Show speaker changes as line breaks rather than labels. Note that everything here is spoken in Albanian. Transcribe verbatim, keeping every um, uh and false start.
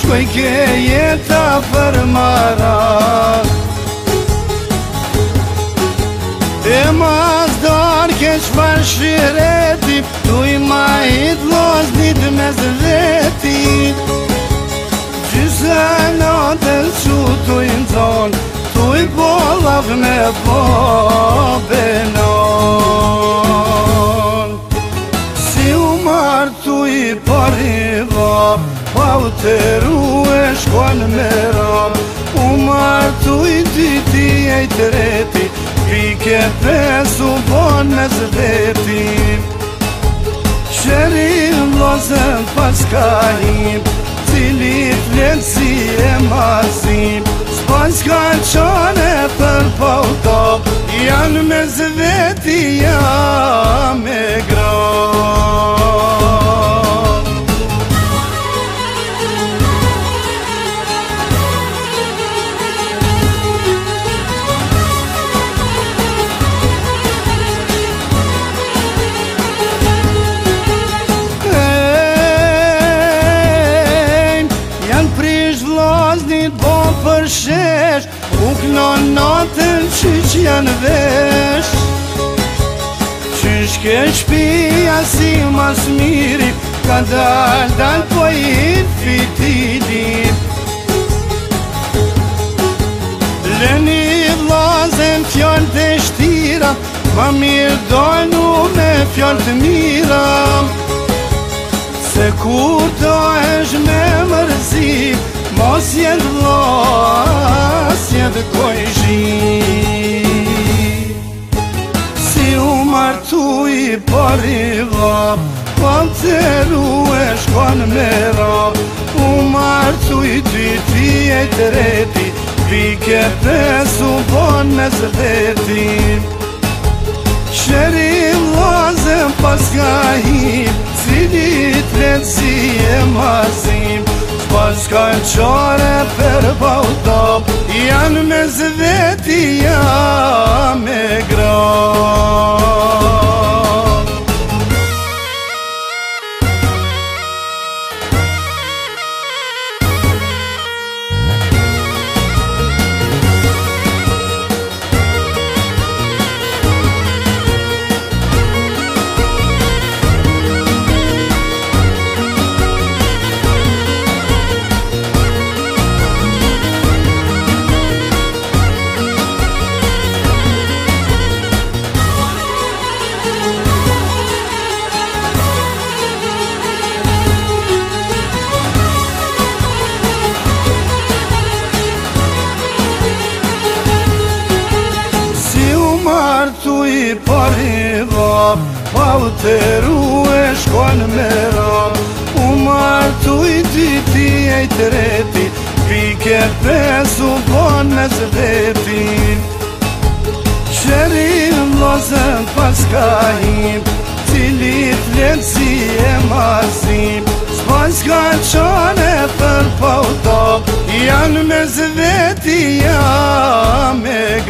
shkoj ke jeta për marak. E mas dar keq bashkëreti, tu i ma hit loznit me zveti. Gjyse natën që tu i nëzon, tu i po laf me po benon. Si u marë tu i pariva, pa u të ru e shkon me rap. U marë tu i dyti e i treti, pike pesu bon me zveti. Shërim lozën pas kahim, cilit letësi e masim. S'pas ka qane për pautop, janë me zveti, janë me grop. Shesh, u kënon natën qyq janë vesh. Qysh ke shpia si mas miri, ka dal dal po i fitidit. Leni vlazen fjall të shtira, ma mirë dojnu me fjall të mira. Se kur do esh me mërzi, mos jetë vlas, jetë kojshi. Si u martu i pariva, pa të ru e shkon me rap. U martu i dyti e treti, pike pesu bon me zveti. Shërim lazëm pas kahim, cilit letësi e masim. Pas ka qare për pautop, janë me zveti, janë me grop. Tu i pariva, pa u të ru e shkon me rap. U marë tu i dyti e i treti, pike pesu bon me zveti. Shërim lozën pas kahim, cilit letësi e masim. S'pas ka qane për pautop, janë me zveti, janë me